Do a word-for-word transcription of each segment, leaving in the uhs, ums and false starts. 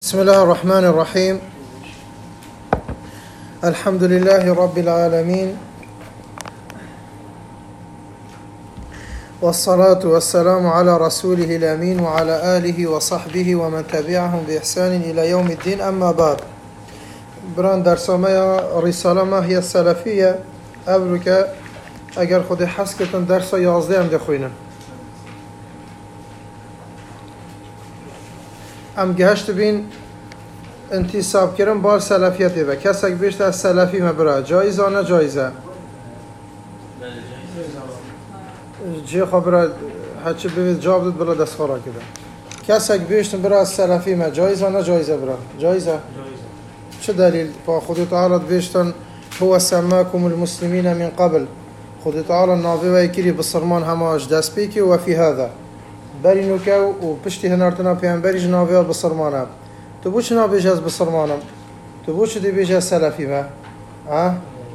بسم الله الرحمن الرحيم. الحمد لله رب العالمين، والصلاة والسلام على رسوله الأمين وعلى آله وصحبه ومن تبعهم بإحسان إلى يوم الدين. أما بعد، بران درسامه رساله ما هي السلفية أبرو که اگر خود حس کتن درس یازده هم دخوینن. ام گهشت بین انتصاب کردن بار سلفیتی و کسی که بیشتر از سلفی مبرا جایزه نه جایزه جی خبره هرچی ببید جواب داد بلا دست خورا کده. کسی که بیشتر برا از سلفی ما جایزه نه جایزه برا جایزه چه دلیل؟ با خود تعالی بیشتر هو سماكم المسلمين من قبل، خود تعالی ناوی و یکی بسرمان هماش دست بیکی و فی هذا بری نوکه و پشتی هنارتنا پیانبری جناوی و بسرمانه. تو بو چنا بیش از بسرمانم؟ تو بو چه دی بیش از سلفی ما؟ ها؟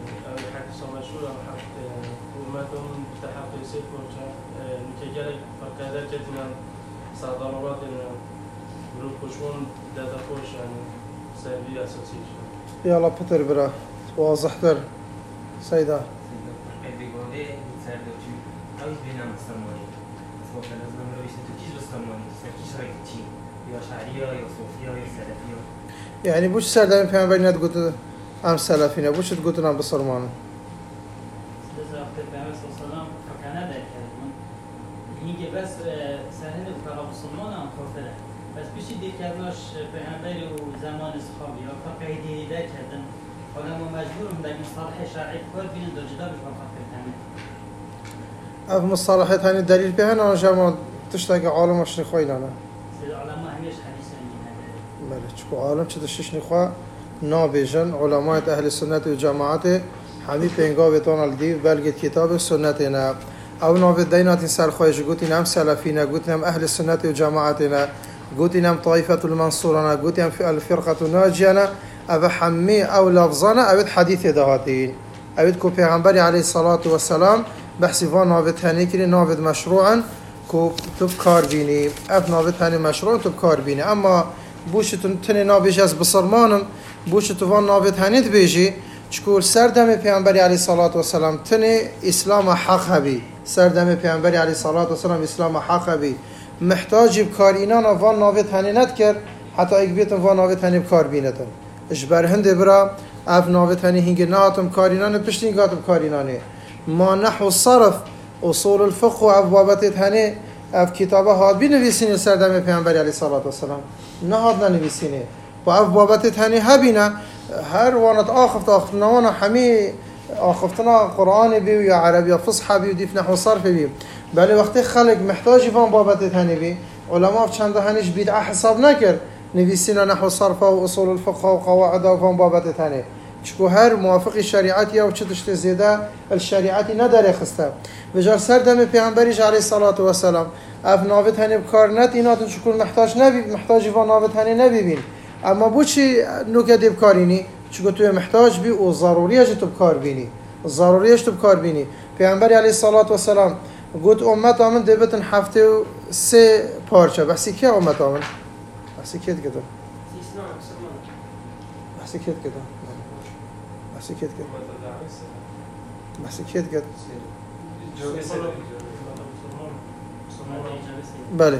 يلا بطر برا واضح تر سيدا يعني بوش سر دائما في عمبالي ناد قلت ام سلفين بوش تقولت نام بصرمان بس سهل فقط بصرمان ام خاطره بس بيشي دي كرناش پیغمبری و زمان صحابی یا فقه دیده کردن حالا ما مجبورم در مصطلح شرعی کار بین دو جدا بش فقه تنه اف مصطلحات هني دليل بهن انا جماعه تشتاق عالم اشني خوينا انا سيد علماء هميش حديث عندنا بله چكو عالم چه تششني خوا نابجن علماء اهل السنه والجماعه همي پنگا بتون الدي بلغ كتاب السنتنا او نو دينات سر خويش گوتي نام سلفينا گوتي نام اهل السنه والجماعتنا قلت نام طائفة المنصورة قلت نام في الفرقة الناجية أبا حمي أو لفظنا أبد حديث دهاتين أبد كو پیغمبر عليه الصلاة والسلام بحثي فان نابد هني كري نابد مشروعا كو تبكار بيني أف نابد هني مشروع تبكار بيني. أما بوش تني نابج از بصرمانم بوش تفان نابد هني تبيجي شكول سردم پیغمبر عليه الصلاة والسلام تني إسلام حق هبي سردم پیغمبر عليه الصلاة والسلام إسلام حق هبي محتاج بکار اینان وان ناوت هنی ند کرد حتی اگه بیتن وان ناوت هنی بکار بینتن اش بر هنده برا اف ناوت هنی هنگی ناتم کار اینان پشت این گاتم کار اینانه ما نحو صرف اصول الفقه و ابوابت هنی اف کتابه هاد بی نویسینه سردم پیامبری علیه الصلاة والسلام نه هاد ننویسینه و ابوابت هنی هبینه هر وانت آخفت آخفت نوانا همی آخفتنا قرآن بی یا عربی فصحى بی و دیف نحو صرف بی بله وقتی خلق محتاجی فان بابت هنی بی علماء چند هنیش بدعه حساب نکرد نویسینا نحو صرف و اصول الفقه و قواعد و فان بابت هنی چکو هر موافق شریعتی و چه تشت زیده الشریعتی نداره خسته بجار سردم پیامبریش علیه الصلاة والسلام اف ناوت هنی بکار نت اینات چکو محتاج نبی محتاجی فان ناوت هنی نبیبین اما بو چی نوکدی بکارینی چکو توی محتاج بی و ضروریه تو بکار بینی ضروریه تو بکار بینی. پیامبر علیه الصلاة والسلام قلت أمت آمن دبتن هفته و سه پارچه بحثی که أمت آمن بحثی که کده بحثی که کده بحثی که کده بحثی که کده بله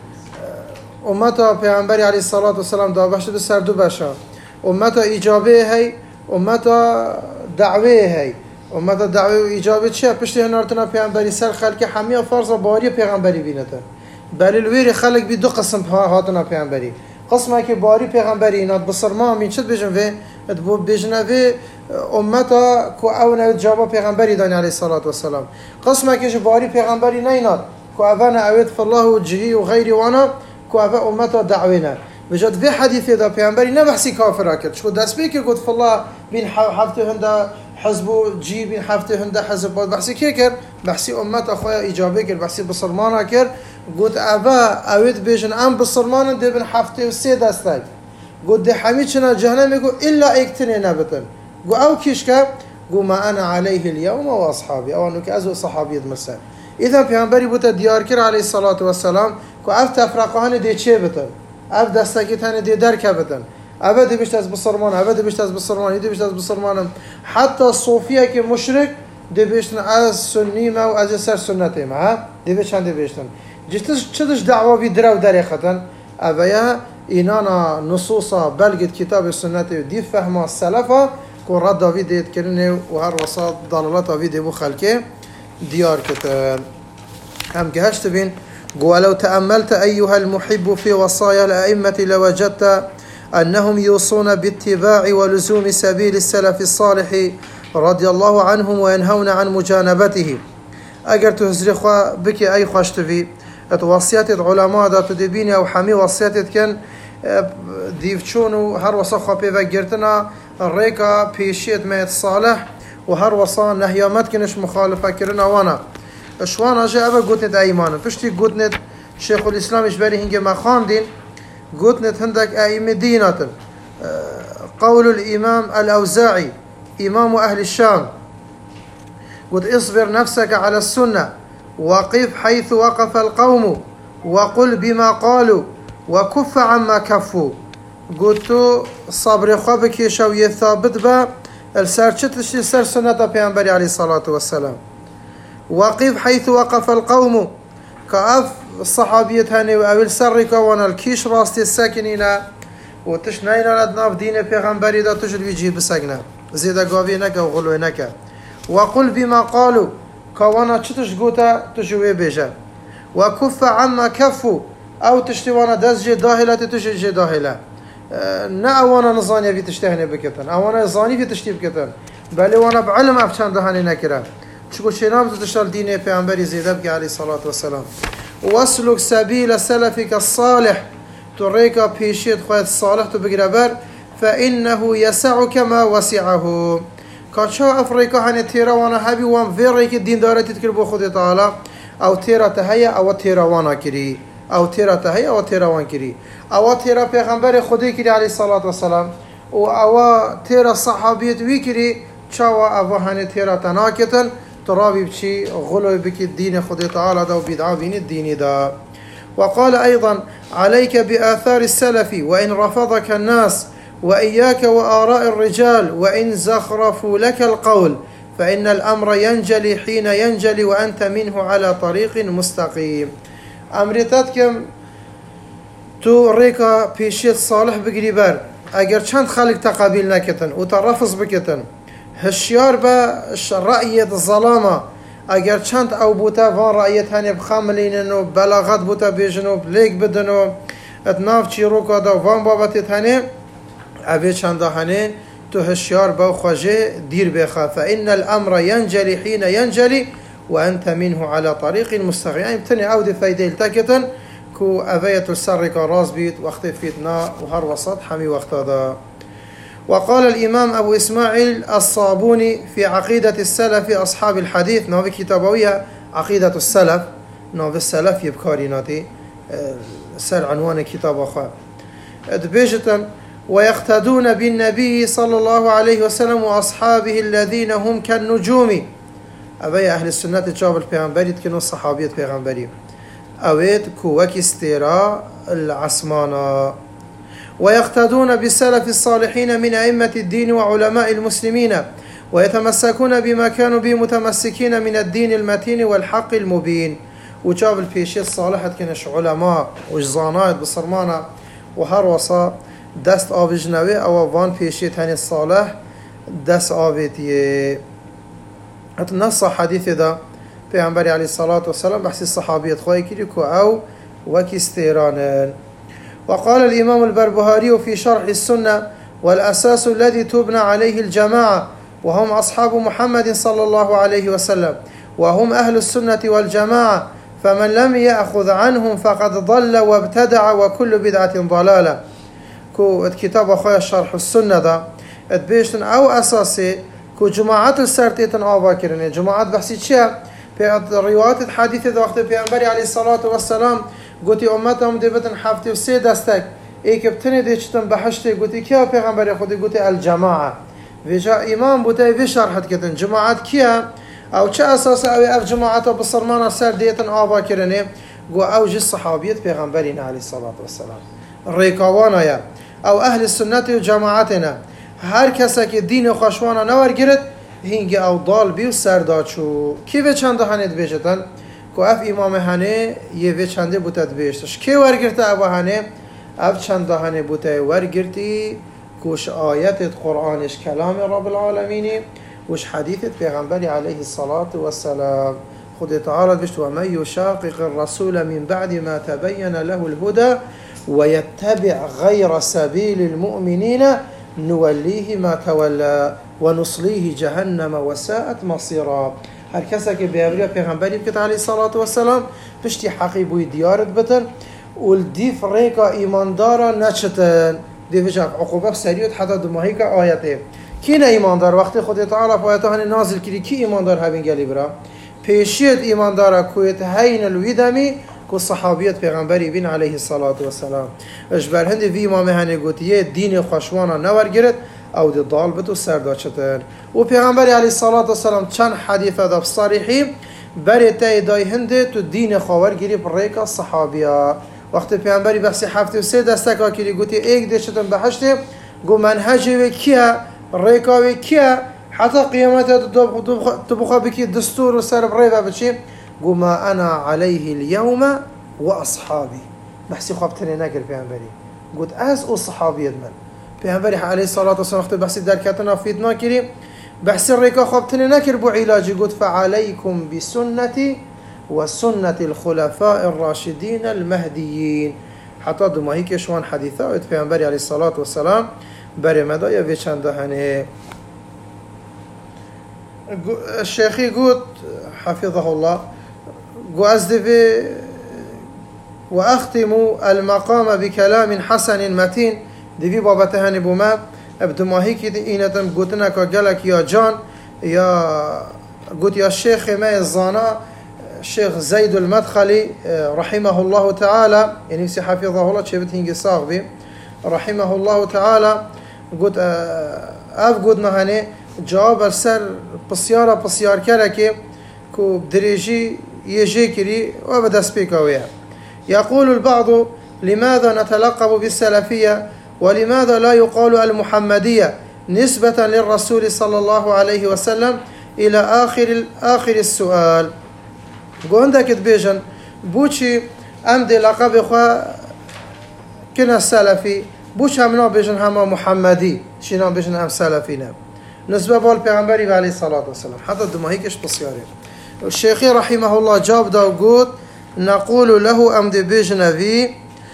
أمت پیامبری علیه الصلاة والسلام دعوه شد سر دو بشا أمت ایجابه هی أمت دعوه هی امت دعوه و ایجابه چیه؟ پشتی هنارتنا پیغمبری سر خلق همه فرض باری پیغمبری بینته بلی الویر خلق بی دو قسم هاتنا پیغمبری قسمه که باری پیغمبری اینات بسرما همین چد بجن وی ادبو بجنه وی امتا که او نوید جابا پیغمبری دانی علیه الصلاة والسلام قسمه که باری پیغمبری نینات که اوه نوید فالله و جهی و غیری وانا که اوه امتا دعوه نه بجد في حديث إذا پیامبری نبحثی کافر کرد شو دست بیکی گفت فالله بین حفته هنده حزب جی بین حفته هنده حزب بود بحثی کی کرد بحثی امت اخویا ایجابه کرد بحثی بسرمان کرد گفت اوا اوید بیشن ام بسرمان ده بین حفته و سه دسته گفت ده همه چنا جهنم گو الا اکتنی نبتن گو او کیش کرد گو ما انا علیه اليوم و اصحابی او انو که از صحابیت مرسل اذا پیامبری بود دیار کرد علیه الصلاة والسلام کو اف تفرقه هن ده چه بتن اف دستگی تنه دی درک بدن اوه دی بیشت از بسرمان اوه دی بیشت از بسرمان دی بیشت از بسرمانم حتی صوفیه که مشرک دی بیشتن از سنی ما و از سر سنتی ما ها دی بیشتن دی بیشتن جتش چدش دعوا بی درو دریختن اوه اینانا نصوصا بلگت کتاب سنتی دی فهمه سلفا که رد آوی دید کرنه و هر وسط ضلالات آوی دی بو خلکه دیار کتن هم که هشت بین ولو تأملت أيها المحب في وصايا الأئمة لوجدت أنهم يوصون باتباع ولزوم سبيل السلف الصالح رضي الله عنهم وينهون عن مجانبته. أجر تهزري خوا بكي أي خوشتفي توصيات العلماء دا تدبيني أو حمي وصيات كان ديفتشون هر وصا خوا بيفا جرتنا الريكا بيشيت ميت صالح وهر وصا نهيامات كنش مخالفة كرنا وانا شوان اجا اول گوتنت ایمانم پشتی گوتنت شیخ الاسلام اشبری هنگه ما خواندین گوتنت هندك ائمه ديناتن قول الامام الاوزاعي امام اهل الشام قلت اصبر نفسك على السنه وقف حيث وقف القوم وقل بما قالوا وكف عما كفوا قلت صبر خوبك شويه ثابت با السرچتش سر سنه پیامبر عليه الصلاه والسلام وقف حيث وقف القوم كأف الصحابية هني وأول سرك وانا الكيش راستي الساكنين وتشنينا لدنا في دين پیغمبري دا تجد بيجي بسجنا زيدا قاوي نكا وغلو نكا وقل بما قالوا كوانا چتش قوتا تجوي بيجا وكف عما كفوا أو تشتي وانا دزجي داهلة تجي داهلة نا وانا نظاني في تشتهني بكتن وانا نظاني في تشتي بكتن بل وانا بعلم أفشان دهاني نكرا شكو شنام تشتغل دين پیامبری زیدب عليه الصلاة والسلام واسلك سبيل سلفك الصالح تريك بيشيت خوات الصالح تبقربر فإنه يسعك ما وسعه كاتشا أفريكا هني تيرا وانا هبي وان فيريك الدين دارتي تكربو خود تعالى أو تيرا تهيا أو تيرا وانا كري أو تيرا تهيا أو تيرا وان كري أو تيرا پیغمبر خودي كري عليه الصلاة والسلام أو تيرا صحابيت ويكري شاوا أو هني تيرا تناكتن ترابي بشي غلو بك الدين خد تعالى دا وبدعا بين الدين دا. وقال أيضا عليك بآثار السلف وإن رفضك الناس وإياك وآراء الرجال وإن زخرفوا لك القول فإن الأمر ينجلي حين ينجلي وأنت منه على طريق مستقيم. أمرتاتكم تو ريكا بيشيت صالح بقريبار أجر چند خلق تقابل نكتن وترفض بكتن هشيار با رأية الظلامة اگر چند او بوتا وان رأيت هني بخامليننو بلاغت بوتا بيجنو بليك بدنو اتناف چي روكا دا وان بابتت هني اوه چند هني تو هشيار با خواجه دير بخا فإن الأمر ينجلي حين ينجلي وأنت منه على طريق مستقيم. يعني بتني او دي فايدة التاكتن كو اوية السرق راس بيت وقت فيتنا وهر وسط حمي وقت دا. وقال الإمام أبو إسماعيل الصابوني في عقيدة السلف أصحاب الحديث نوفي كتابوية عقيدة السلف نوفي السلف يبكاريناتي سر عنوان كتاب أخوة دبيجة ويقتدون بالنبي صلى الله عليه وسلم وأصحابه الذين هم كالنجوم أبي أهل السنة تجاب البيغمبري تكنوا الصحابية البيغمبري أويت كوك استيراء العسمانة. ويقتدون بالسلف الصالحين من أئمة الدين وعلماء المسلمين ويتمسكون بما كانوا به متمسكين من الدين المتين والحق المبين. وجاب البيشي الصالحة كنش علماء وجزانات بصرمانة وهروصا دست آبجنوي أو وان بيشي تاني الصالح دست آبتي نص حديث ده پیامبر عليه الصلاة والسلام بحث الصحابية خواهي كريكو أو وكستيران. وقال الإمام البربهاري في شرح السنة والأساس الذي تبنى عليه الجماعة وهم أصحاب محمد صلى الله عليه وسلم وهم أهل السنة والجماعة فمن لم يأخذ عنهم فقد ضل وابتدع وكل بدعة ضلالة. كو كتاب أخويا شرح السنة ده اتبيشتن أو أساسي كو جماعات السرطيتن آباكرين جماعات بحثي چيا روايات الحديث ده وقت پیامبر عليه الصلاة والسلام قلتي أمتهم دبتن حفتي وسي دستك اي كبتني ديشتن بحشتي قلتي كيا پیغمبر خودي قلتي الجماعة وجا إمام بوتاي في شرحت كتن جماعات كيا أو چه أساس أو أف جماعات بصرمان سر ديتن آبا كرنه قو أو جي الصحابية پیغمبرين عليه الصلاة والسلام ریکاوانا یا او اهل سنت و جماعتنا هر کسی که دین خوشوانا نور گرد هنگ او دال بی و سرداچو کی به چند هنید بیشتن که اف امام هنه یه به چنده بودت بیشتش کی ورگرده او هنه اف چند هنه بوده ورگردی كوش آيات قرآنش كلام رب العالمين وش حديث پیغمبر عليه الصلاة والسلام خد تعالى بشت ومن يشاقق الرسول من بعد ما تبين له الهدى ويتبع غير سبيل المؤمنين نوليه ما تولى ونصليه جهنم وساءت مصيرا هر کسی که به امر پیغمبر بکت علیه الصلاة والسلام پشتی حقی بوی دیارت بتن و الدیف ریکا ایماندارا نچتن دیوش عقوبه سریعت حتی دو ماهی که آیته کی نه ایماندار وقتی خود تعالی آیاته هن نازل کردی کی ایماندار هبین گلی برا پیشیت ایماندارا کویت هین الویدمی کو صحابیت پیغمبری بین علیه الصلاة والسلام اش بر هندی وی امام هنی گوتیه دین خوشوانا نور گرد او دی ضال بتو سرداچتن و پیغمبری علیه الصلاة والسلام چند حدیثه دا صریحی بری تای دای هنده تو دین خاور گیری پر ریکا صحابیا وقت پیامبری بحث هفته و سه دسته که کلی گویی یک دشتن بهشته گو منهجی و کیا ریکا و کیا حتی قیامت تو بخواه بکی دستور و سر بریبه بچی گو ما انا علیه اليوم و اصحابی بحثی خواب تنه نکر پیامبری گوت از او صحابیت من پیامبری علیه الصلاة والسلام وقت بحثی در کتنا فیتنا کری بحثی ریکا خواب تنه نکر بو علاجی گوت فعلیکم بسنتی وسنة الخلفاء الراشدين المهديين حتى دماهي كشوان حديثة ويت پیامبر عليه الصلاة والسلام بري مدايا في چند هنه الشيخي قلت حفظه الله قو وأختم المقام بكلام حسن متين دي بابته هنه بوما بدماهي كده إينتم قلتنا كقلك يا جان يا قلت يا الشيخ ما الزانا الشيخ زيد المدخلي رحمه الله تعالى يعني سي حفظه الله شبت هنجي صاغبي رحمه الله تعالى قلت اف قلت نهاني جواب السر بسيارة بسيار كركي كو بدريجي يجي كري وبدا سبيكوية يقول البعض لماذا نتلقب بالسلفية ولماذا لا يقال المحمدية نسبة للرسول صلى الله عليه وسلم إلى آخر آخر السؤال گو هندك تبيجن بوشي ام دي لقب خوا كنا سلفي بوش همنا بيجن هما محمدي شينا بيجن هم سلفينا نسبة بال پیغمبري عليه الصلاة والسلام حتى دماهيكش بصياري الشيخي رحمه الله جاب دا وقود نقول له ام دي بيجن في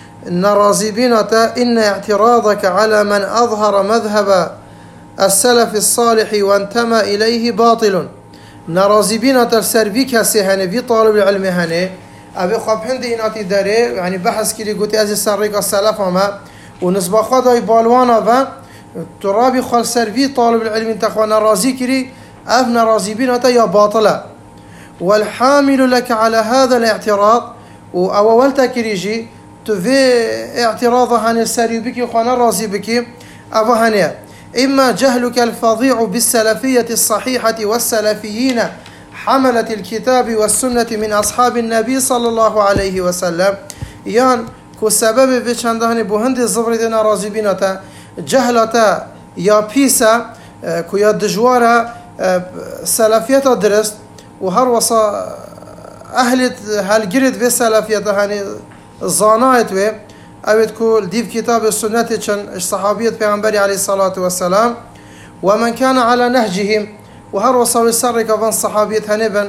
نرازبينة إن اعتراضك على من أظهر مذهب السلف الصالح وانتمى إليه باطل نرازبين ترسربي كسي هني في طالب العلم هني ابي خاب هندي اناتي داري يعني بحث كلي قلت از سريق السلف ما ونسبه خداي بالوانا و ترابي خال سربي طالب العلم انت اخوانا رازي كري اف نرازبين يا باطله والحامل لك على هذا الاعتراض واولت كريجي تفي اعتراض عن السري بك اخوانا رازي بك ابو هنيه إما جهلك الفظيع بالسلفية الصحيحة والسلفيين حملة الكتاب والسنة من أصحاب النبي صلى الله عليه وسلم يان كو سبب بچندهن بوهند الزبردين رازبينة جهلة يا بيسا كو يا دجوارة سلفية درست وهر وصا أهل هالجرد في سلفية هاني الظانات و أبد كل ديف كتاب السنة چن صحابية پیغمبر عليه الصلاة والسلام ومن كان على نهجهم وهر وصاوي السر كفان صحابية هنبا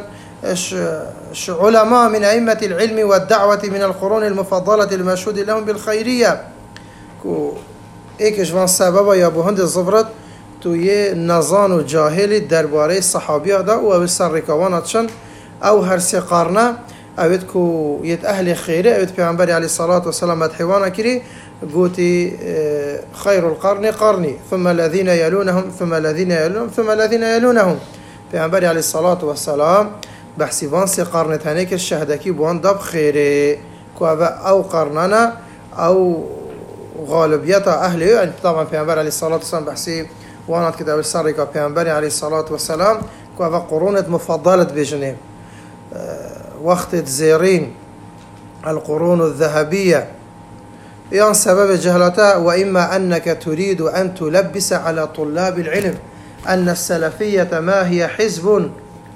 علماء من أئمة العلم والدعوة من القرون المفضلة المشهود لهم بالخيرية كو ايكش فان سببا يا بوهند الزفرت تو يه نزان و جاهل درباره صحابية دا و السر كفان چن او هر سي قرنه اوید کو یت اهل خیره اوید پیامبر علیه الصلاة والسلام مدحوانا کری قوتي خير القرن قرني ثم الذين يلونهم ثم الذين يلونهم ثم الذين يلونهم پیامبر علیه الصلاة والسلام بحثی وانسی قرن تاني که شهدکی بوان دب خیره کو او قرننا او غالبیت اهلی يعني طبعا پیامبر علیه الصلاة والسلام بحثی وانات كتاب السر که پیامبر علیه الصلاة والسلام کو قرونت مفضلت بجنه وقت زيرين القرون الذهبية يان سبب جهلته، وإما أنك تريد أن تلبس على طلاب العلم أن السلفية ما هي حزب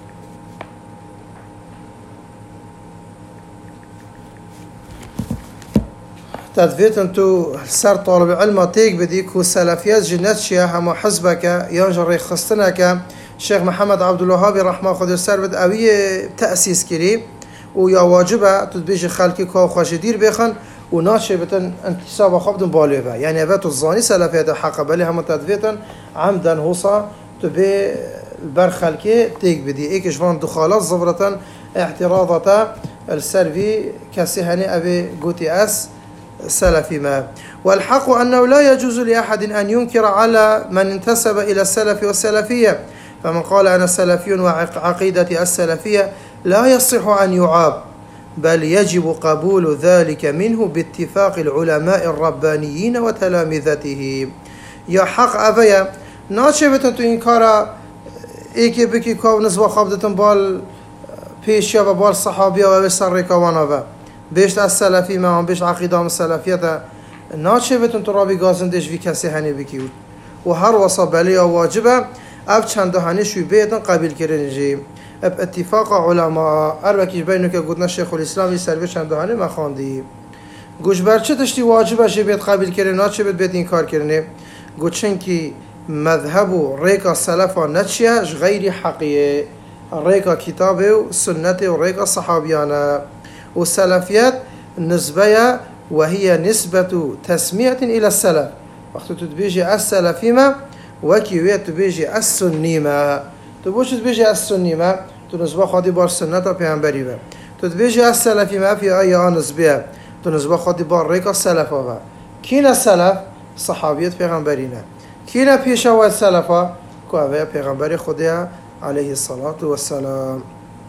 تدفيت انتو سر طالب علم تيك بديك والسلفيات جنتشيا هما حزبك ينجر خستنك شيخ محمد عبد الوهاب رحمه خد السر بد أوي تأسيس كري ويا واجبة تدبيج خلقي كو خاشدير بيخن وناشي بتن انتصاب خبدن باليفا يعني أبات الظاني سلفيات حق بالي هم تدفيتا عمدا هوصا تبي البر خلقي تيك بدي ايكش فان دخالات زبرة اعتراضة السلفي كسيهني أبي قوتي أس سلفي ما. والحق أنه لا يجوز لأحد أن ينكر على من انتسب إلى السلف والسلفية، فمن قال أنا سلفي وعقيدتي السلفية لا يصح أن يعاب، بل يجب قبول ذلك منه باتفاق العلماء الربانيين وتلامذته. يا حق أبيا ناشبتن تو إنكار إيكي بكي كو نزوى خابدتن بال بيشيا وبال صحابية وبسر كوانا بيشت السلفي ما هم بيشت عقيدة السلفية ناشبتن تو رابي غازندش في كسي هني بكي وهر وصب عليها واجبة أب چند هني شو بيتن قبل كرنجي اب اتفاق علماء أربكيش بينك قلنا الشيخ الإسلامي سلبي چند هني ما خاندي گوش برچه تشتي واجبة شي بيت قبل كرن ناشبت بيت إنكار كرنه گوشن كي مذهب ريكا السلف نتشيا غير حقيقي ريكا كتابه وسنته وريكا صحابيانا والسلفيات نسبية وهي نسبة تسمية إلى السلف وقت تتبيجي السلفيمة وكيوية تبيجي السنيمة تبوش تبيجي السنيمة تنسبة خادي بار سنة بيعنبريبا تتبيجي السلفيمة في أي نسبية تنسبة خادي بار ريكا السلفة كينا السلف صحابية بيعنبرينا كينا بيشاوة السلفة كوابية بيعنبري خديها عليه الصلاة والسلام.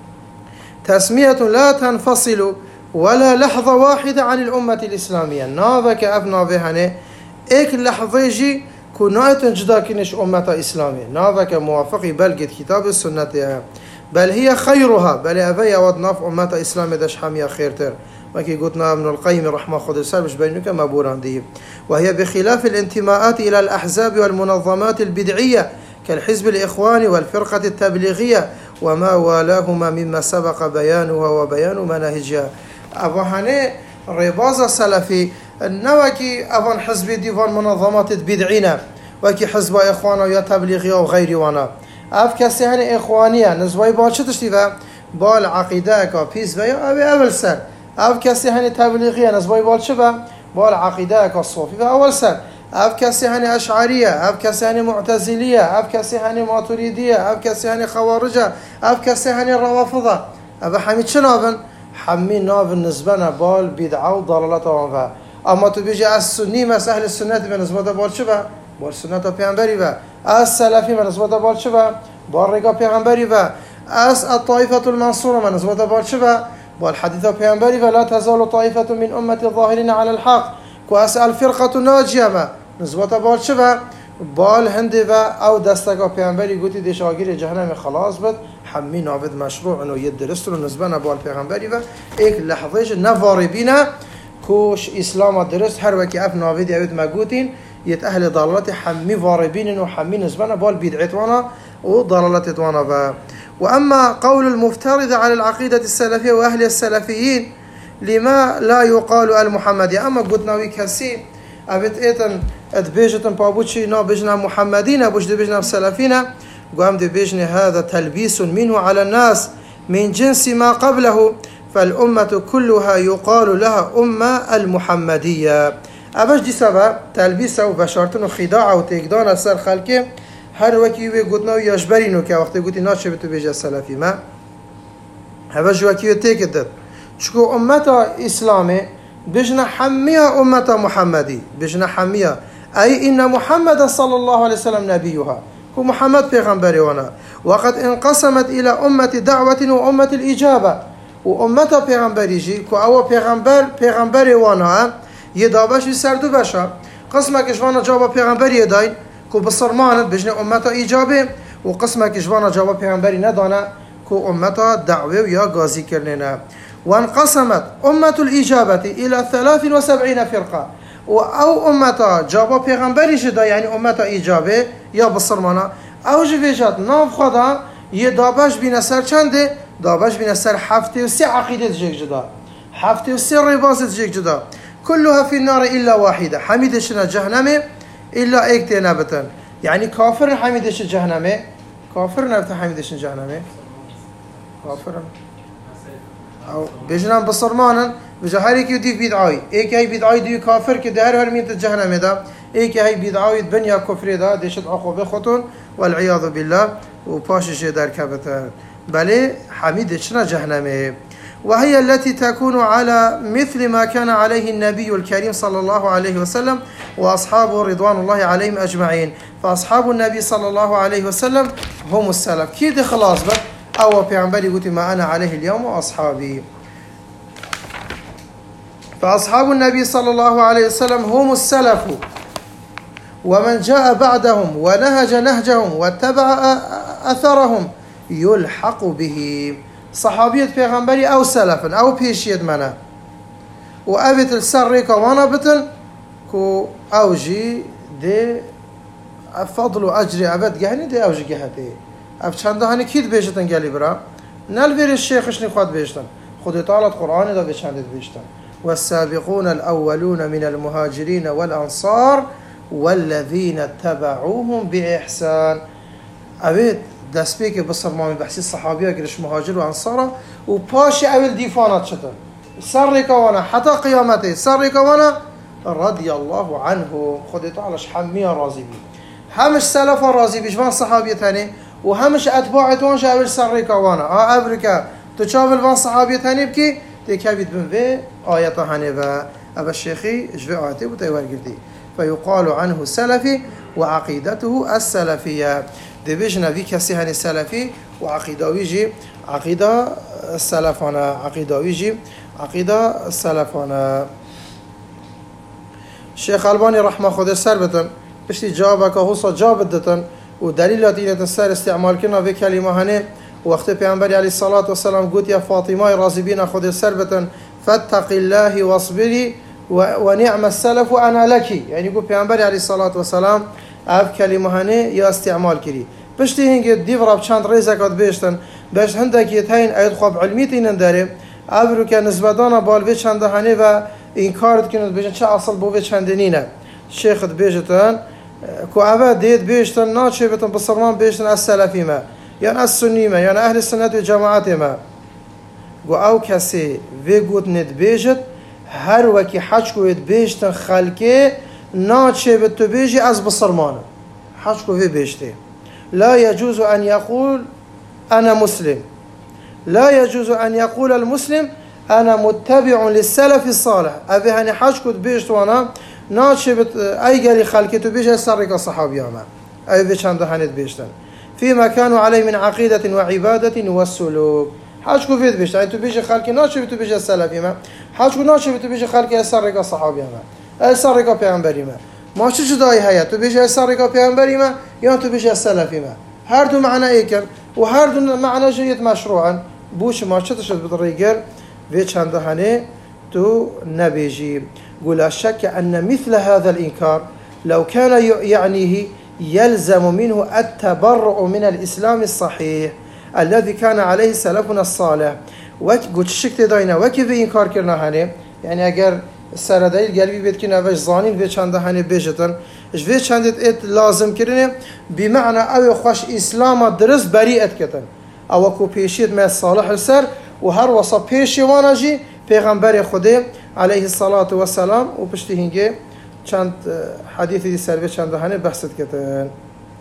تسمية لا تنفصل ولا لحظة واحدة عن الأمة الإسلامية ناذك أبنا بهنه إيك لحظة يجي كناية جدا كنش أمة إسلامية ناذك موافقي بلقيت كتاب السنة بل هي خيرها بل أبي ودناف أمة إسلامية دش حمية خيرتر وكي قلنا ابن القيم رحمه خد السابش بينك مبوران دي وهي بخلاف الانتماءات إلى الأحزاب والمنظمات البدعية كالحزب الإخواني والفرقة التبليغية وما والاهما مما سبق بيانها وبيان مناهجها. أبوهاني رباز السلفي النوكي أبوان حزب ديوان منظمات بدعينا وكي حزب إخوانا ويا تبليغية وغيري وانا أف كسيهاني إخوانية نزوي بالشتش ديفا بالعقيدة كبيز بيا أبي أول سر أف كسيهاني تبليغية نزوي بالشبا بالعقيدة كالصوفي أول سر أف كسيهاني أشعرية أف كسيهاني معتزلية أف كسيهاني ماتريدية أف كسيهاني خوارجة أف كسيهاني روافضة أبا حميد شنابن حمي نابن نسبنا بال بدعة وضلالة وانفا أما تبيجي السني مس أهل السنة بنسبة بال شبه بال سنة بيعنبري با السلفي بنسبة بال شبه بال رقا بيعنبري با أس الطائفة المنصورة بنسبة بال شبه بال حديث بيعنبري با لا تزال طائفة من أمة الظاهرين على الحق كواس الفرقة الناجية با نسبة بال شبه بال هندي با أو دستقا بيعنبري قوتي ديش آگير جهنم خلاص بد حمي نافذ مشروع انه يدرسوا نسبنا بال پیغمبري و ایک لحظه نواری بينا كوش اسلام درس هر وكي اف نافذ يود ماغوتين يت اهل ضلالات حمي واربين انه حمي نسبنا بال بدعت وانا وضلالات وانا و واما قول المفترض على العقيده السلفيه واهل السلفيين لما لا يقال المحمدي اما قلنا وي كسي ابت ايتن ادبيجتن بابوتشي نا بجنا محمدين ابوش دبجنا سلفيين قام دبيجني هذا تلبيس منه على الناس من جنس ما قبله فالأمة كلها يقال لها أمة المحمدية أبش دي سبب تلبيس وبشارتن وخداع وتقدان السر خلقه هر وكي قلنا ويجبرينو كا وقت قلت ناشي بتو بيجا السلفي ما أبش وكي تيكدد شكو أمة إسلامي بجنا حمية أمة محمدي بجنا حمية أي إن محمد صلى الله عليه وسلم نبيها محمد پیغمبر وانا وقد انقسمت الى امه دعوه وامه الاجابه وامه پیغمبریجی کو او پیغمبر پیغمبر وانا یدابش سردو بشا قسمه کشوانا جواب پیغمبر یدای کو بصرمانت بجنه امه اجابه وقسمه کشوانا جواب پیغمبری ندانه کو امه دعوه یا غازی کرنه وانقسمت امه الاجابه الى ثلاث وسبعين فرقه و او امتا جابا پیغمبری شده یعنی امتا ایجابه یا بسرمانا او جویجات ناف خدا یه دابش بین سر چنده؟ دابش بین سر هفته و سی عقیده جيك جدا هفته و سی رباز جيك جدا كلها في النار إلا واحدة حميدشنا جهنم إلا ايك نبتن يعني كافر حميدش جهنم كافر نبت حميدش جهنم كافر او بجنان بصرمانا بجا هريك يدي بدعاي ايك هي بدعاي دي كافر كده هر هر مين جهنم ده ايك هي بدعاي بنيا كفر ده دشت عقوبه خطون والعياذ بالله وباشش در كبتن بل حميدشنا جهنم وهي التي تكون على مثل ما كان عليه النبي الكريم صلى الله عليه وسلم وأصحابه رضوان الله عليهم أجمعين فأصحاب النبي صلى الله عليه وسلم هم السلف كيد خلاص بك أو بيعنبالي قلت ما أنا عليه اليوم وأصحابي فأصحاب النبي صلى الله عليه وسلم هم السلف ومن جاء بعدهم ونهج نهجهم واتبع أثرهم يلحق به صحابية پیغمبری او سلفن او پیشید منه و اویت السر ریکا وانا بتن کو او جی ده فضل و اجر عبد گهنی ده او جی گهته اف چنده هنی کید بیشتن گلی برا نل بیر الشیخش نخواد بیشتن خود تعالى قرآن دا بچنده بیشتن والسابقون الأولون من المهاجرين والأنصار والذين اتبعوهم بإحسان اویت دست به که بسر ما بحثی صحابی‌ها گرش مهاجر و انصارا و پاش اول دیفانات شدن سر رکوانا حتی قیامته سر رکوانا رضی الله عنه خود تعالش حمیه راضی بی همش سلف راضی بیش وان صحابیتانی و همش اتباعتونش اول سر رکوانا اه افریکا تو چاول وان صحابیتانی بکی تکبید بن به آیت هنه و ابا الشيخي جوی آیته و تیوار گردی فيقال عنه سلفي وعقيدته السلفية دبيجنا في كسي هني السلفي وعقيدة ويجي عقيدة السلفانة عقيدة ويجي عقيدة السلفانة الشيخ الباني رحمه خود سربتن بشتي جوابك هوصا جابدتن ودليلات إنه السر استعمال كنا في كلمة هني وقت پیامبری علیه الصلاة والسلام قلت يا فاطمة راضي بينا خود سربتن فاتق الله واصبري ونعم السلف وأنا لك يعني يقول پیامبری علیه الصلاة والسلام اف کلمه هنه یا استعمال کری پشتی هنگه دیو راب چند ریزکات بیشتن بهش هندکی تاین اید خواب علمی تینن داره ابرو که نسبتانا بالوی چنده هنه و این کارت کنند بیشتن چه اصل بوی چندنینه شیخت بیشتن که اوه دید بیشتن ناچه بیتن بسرمان بیشتن از سلفی ما یعنی از سنی ما یعنی اهل سنت و جماعت ما گو او کسی وی گوت ند بیشت هر وکی حج کوید بیشتن خلکه ناچه به تو بیجی از بصرمانه حج کو في بيشته لا يجوز أن يقول أنا مسلم لا يجوز أن يقول المسلم أنا متبع للسلف الصالح أبي هني حج كنت بيشت وانا ناچه بت أي قالي خلقته بيجي سرق الصحابي أما أي بيش عند هنيت بيشتن فيما كانوا عليه من عقيدة وعبادة والسلوك حج كو في بيشت أي تو بيجي خلقي ناچه بتو بيجي السلف أما حج كو ناچه بتو بيجي خلقي سرق الصحابي أما أي سرق پیامبری ما ما چه جدایی هست تو بیش از سرقه پیامبری ما یا تو بیش از سلفی ما هر دو معنی ایکن و هر دو معنی جیت مشروعا بوش ما چه تشد بدریگر و چند هنه تو نبیجی قول الشك أن مثل هذا الإنكار لو كان يعنيه يلزم منه التبرؤ من الإسلام الصحيح الذي كان عليه سلفنا الصالح وقت شك تداينا وكيف إنكار كرنا هنه يعني أجر سردایل قلبی بید که نوش زانین به چند هنی بیشتن اش به چند ات لازم کردنه بمعنى او خوش اسلام درست بریئت کردن او کو پیشید ما صالح السر و هر وصا پیشی وانجی پیغمبر خدا علیه الصلاة والسلام و پشتی هنگه چند حدیثی سر به چند هنی بحثت کردن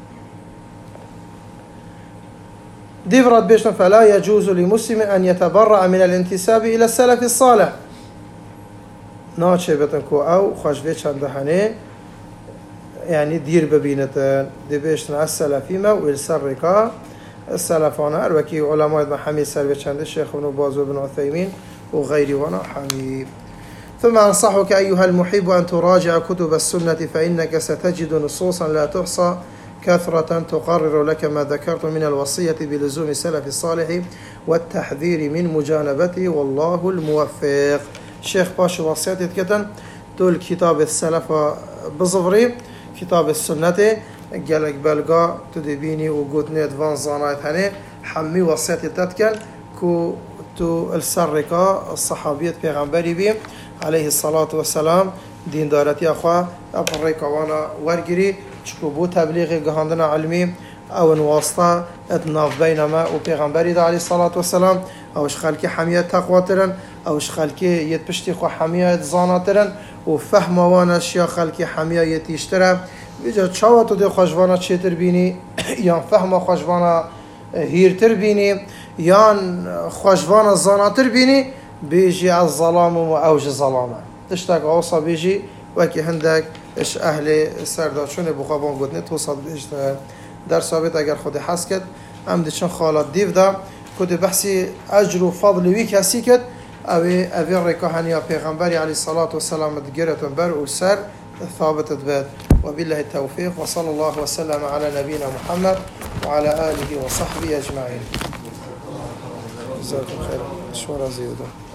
دیورات بیشتن فلا يجوز لمسلم ان يتبرأ من الانتساب الى السلف الصالح ناچه بتن کو او خوشوی چند هنه يعني دير ببينتن دي بيشتن على السلفي ما والسر ركا السلفانا الوكي علماء محمد سلبي چند الشيخ ابن باز وابن عثيمين وغيره وانا حبيب ثم أنصحك أيها المحب أن تراجع كتب السنة فإنك ستجد نصوصا لا تحصى كثرة تقرر لك ما ذكرت من الوصية بلزوم السلف الصالح والتحذير من مجانبته والله الموفق. الشيخ باش وصيته كتن تول كتاب السلف بزفري كتاب السنة قالك بلغا تدبيني وقوتني ادفان زانايت هني حمي وصيتي تتكن كو تو السرقة الصحابية پیغمبري بي عليه الصلاة والسلام دين دارتي أخوة أبريكا وانا ورقري چكو بو تبليغي قهاندنا علمي او واسطة اتناف بينما و پیغمبري عليه الصلاة والسلام اوش خلقي حمية تقوى ترن اوش خلقي يتبشتي خو حمية زانا ترن و فهم وانا اشياء خلقي حمية يتيشتره بيجا چاواتو دي خوشوانا چيتر بيني يان فهم خوشوانا هيرتر بيني يان خوشوانا زانا تر بيني بيجي الظلام و اوج الظلامة تشتاق اوصا بيجي وكي هندك اش اهل سرداشون بخوابان قدنه توصل بيجتر در ثابت اگر خود حس کرد ام دیشان خالات دیو دا کد بحثی اجر و فضل وی کسی کرد اوی اوی رکاهنیا پیغمبری علیه الصلاة والسلام دگرتون بر و سر ثابت باد وبالله التوفيق وصلى الله وسلم على نبينا محمد وعلى آله وصحبه أجمعين جزاكم خير شكرا زيادة